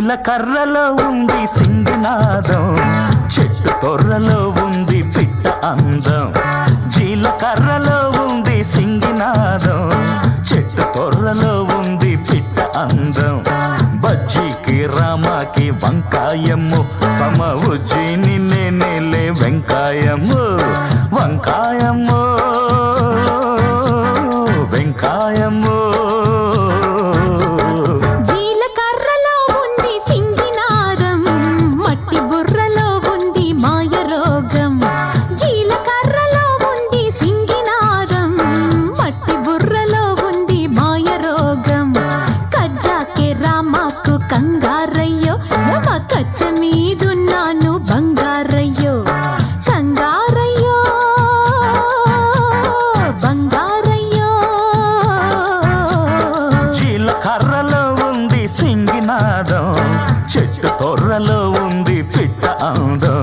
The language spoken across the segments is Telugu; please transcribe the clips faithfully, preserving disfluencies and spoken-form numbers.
జీలకర్రలో ఉంది సింగినాదం, చెట్టు తొర్రలో ఉంది పిట్ట అందం. జీలకర్రలో ఉంది సింగినాదం, చెట్టు తొర్రలో ఉంది పిట్ట అందం. బజ్జీకి రామాకి వంకాయము, సమ ఉజ్జీని నేనేలే వెంకాయము. వంకాయము వెంకాయము. జీలకర్రలో ఉంది సింగినాదం, మట్టి బుర్రలో ఉంది మాయ రోగం. జీలకర్రలో ఉంది సింగినాదం, మట్టి బుర్రలో ఉంది మాయ రోగం. కజ్జాకే రామాకు కంగారయ్యో, యమ కచ్చ మీదున్నాను బంగారయ్యో. కంగారయ్యో బంగారయ్యో. జీలకర్రలో ఉంది సింగినాదం, చెట్టు తొర్రలో ఉంది పిట్ట అందం.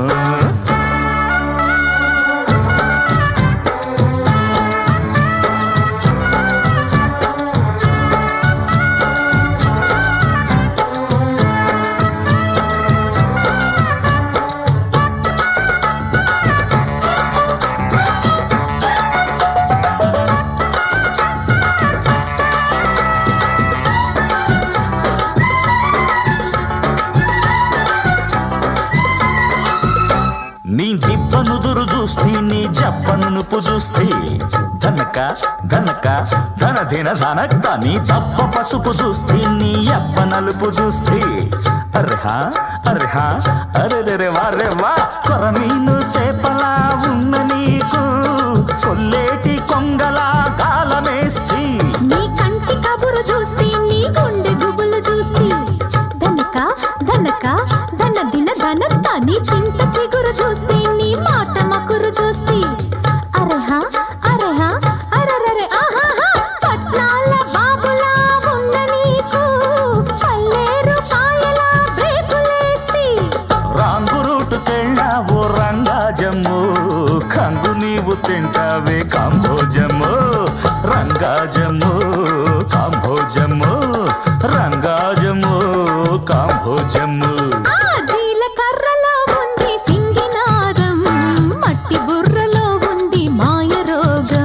నీ దిబ్బనుదురు చూస్తే, నీ జప్పనుపు చూస్తే, ధనక ధనక ధన దిన ధనక్క. నీ దప్ప పసుపు చూస్తే, నీ అప్ప నలుపు చూస్తే, అర్హా అర్హా అరెరె వారె వా. కొరమీను సేపలా ఉన్న నీకు కొల్లేటి కొంగలా కాలమేస్తి. నీ కంటి కబురు చూస్తే, నీ గుండె గుబులు చూస్తే, ధనక ధనక ధన దిన ధనత్త. నీ చింత చిగురు చూస్తే, నీ మాట మకురు చూస్తే, అరహా అరహా అరరరే ఆహాహా. పట్నాల బాబులా ఉన్న నీకు పల్లేరు పాయలా బ్రేకులేస్తే. రాంగు రూటు తెళ్ళావు రంగాజము, కంగు నీవు తింటావే కాంభోజము. రంగాజము కాంభోజము, రంగాజము కాంభోజము. ఆ జీలకర్రలో ఉంది సింగినాదం, మట్టి బుర్రలో ఉంది మాయ రోగం.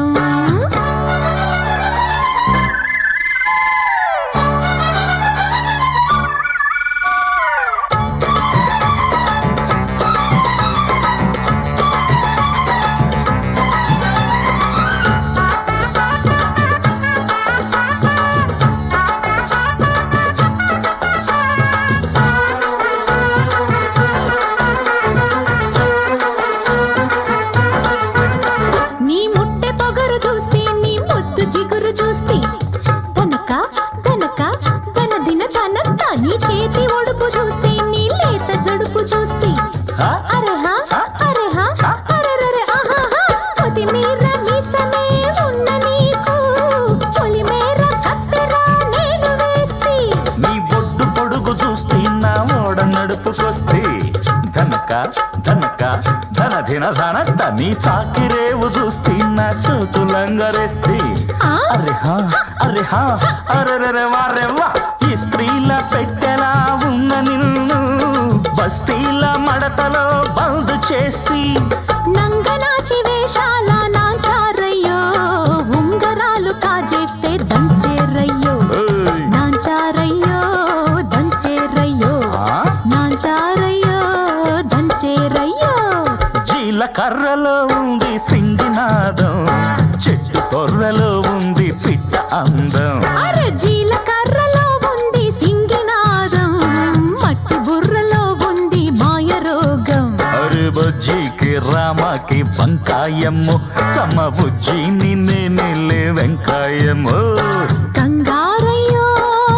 నీ ముట్టె పొగరు చూస్తే, నీ ముద్దు జిగురు చూస్తే, ధనక ధనక ధన దిన ధనత్త. నీ చేతి ఒడుపు చూస్తే, నీ లేత జడుపు చూస్తే, హ? అరహా అరహా అరరరే ఆహాహా. కొతిమీర మీసమే ఉన్న నీకు పొలిమేర కత్తెరా నేను వేస్తే. నీ బొడ్డు పొడుగు చూస్తే, నా ఓడ నడుపుకొస్తే, ధనక ధనక ధన దిన ధనత్త. నీ చాకిరేవు చూస్తే, నా సోతులంగరేస్తే, ఆ? అరెహా అరెహా అరెరె వారె వా. ఈ స్త్రీల పెట్టెలా ఉన్న నిన్ను బస్తీల మడతలో బందు చేస్తే. నంగనాచి వేషాల నాంచారయ్యో, ఉంగరాలు కాజేస్తే దంచేరయ్యో. ఏయ్! నాంచారయ్యో దంచేరయ్యో, ఆ? నాంచారయ్యో దంచేరయ్యో. జీలకర్రలో ఉంది సింగినాదం, చెట్టు తొర్రలో ఉంది పిట్ట అందం. అరే జీలకర్రలో ఉంది సింగినాదం, మట్టి బుర్రలో ఉంది మాయ రోగం. అరే బజ్జీకి రామాకి వంకాయము, సమ ఉజ్జీని నేనేలే వెంకాయము. కంగారయ్యో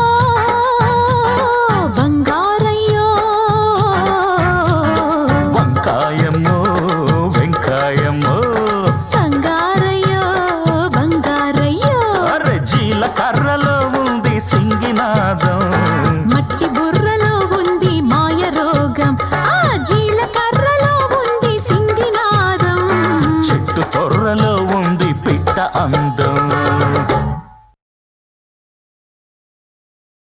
బంగారయ్యో. వంకాయము వెంకాయము. కంగారయ్యో బంగారయ్యో. అరే జీలకర్రలో ఉంది సింగినాదం, మట్టి బుర్రలో ఉంది మాయ రోగం. ఆ జీలకర్రలో ఉంది సింగినాదం, చెట్టు తొర్రలో ఉంది పిట్ట అందం.